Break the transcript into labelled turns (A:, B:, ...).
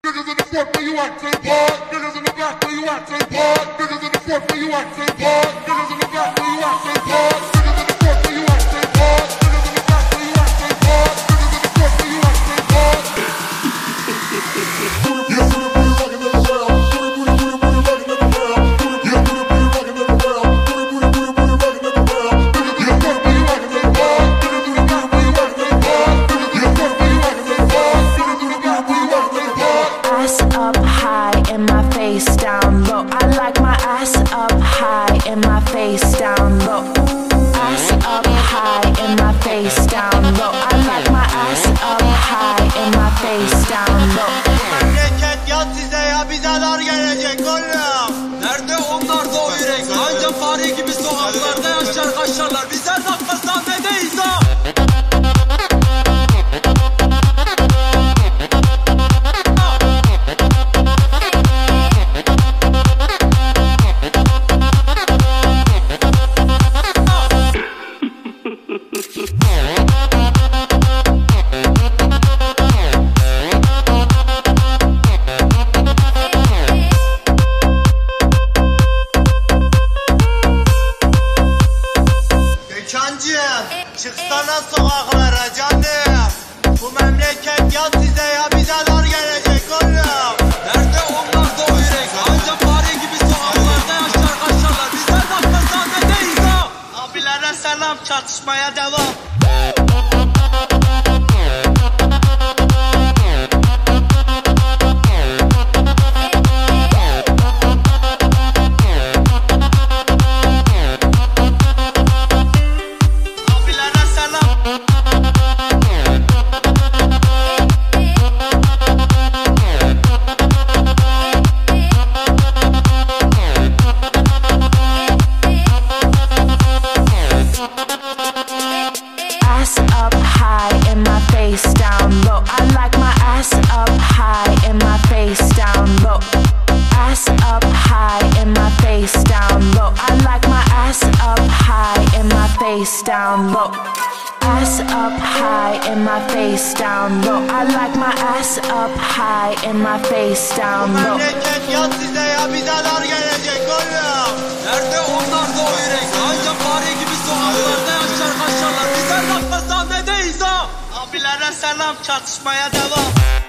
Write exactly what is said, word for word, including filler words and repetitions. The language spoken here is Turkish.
A: Niggas in the front where you at, take part. Niggas in the back where you at, take part. Niggas in the front where you at, take part. Niggas in the back where you at, take part. Niggas in the front where you at, take part. Niggas in the back where you at, take part. Niggas in the front where you at, take part. Yeah, put it, put it rockin' everywhere. Put it, put it, put it, put it rockin' everywhere. Put it, yeah, put it, put it rockin' everywhere. Put it, put it, put it, put it rockin' everywhere. Niggas in the front where you at, take part. Niggas in the back where you at, take part. Niggas in the front where you at, take part. Niggas in the back where you at, take part.
B: Ass up high and my face down low. I like my ass up high and my face down low. Ass up high and my face down low. I like my ass up high and my face down low.
C: Memleket yat size ya, bize dar gelecek oğlum. Nerede onlar da o yürek? Anca fare gibi sokaklarda yaşar kaşarlar. Bizler dakika sahnedeyiz ha. Gökhan'cığım, çıksana sokaklara canım. Bu memleket yat size ya, bize dar gelecek oğlum. Nerede onlar da o yürek? Anca fare gibi sokaklarda yaşar kaşarlar. Bizler dakika sahnedeyiz ha. Abilere selam, çatışmaya devam.
B: Ass up high and my face down low. I like my ass up high and my face down low. Ass up high and my face down low. I like my ass up high and my face down low. Ass up high and my face down low. I like my ass up high and my face down low.
C: Memleket yat size ya, bize dar gelecek oğlum. Nerede onlar da o yürek? Anca fare gibi sokaklarda yaşar kaşarlar. Bizler dakika sahnedeyiz ha. Abilere selam, çatışmaya devam.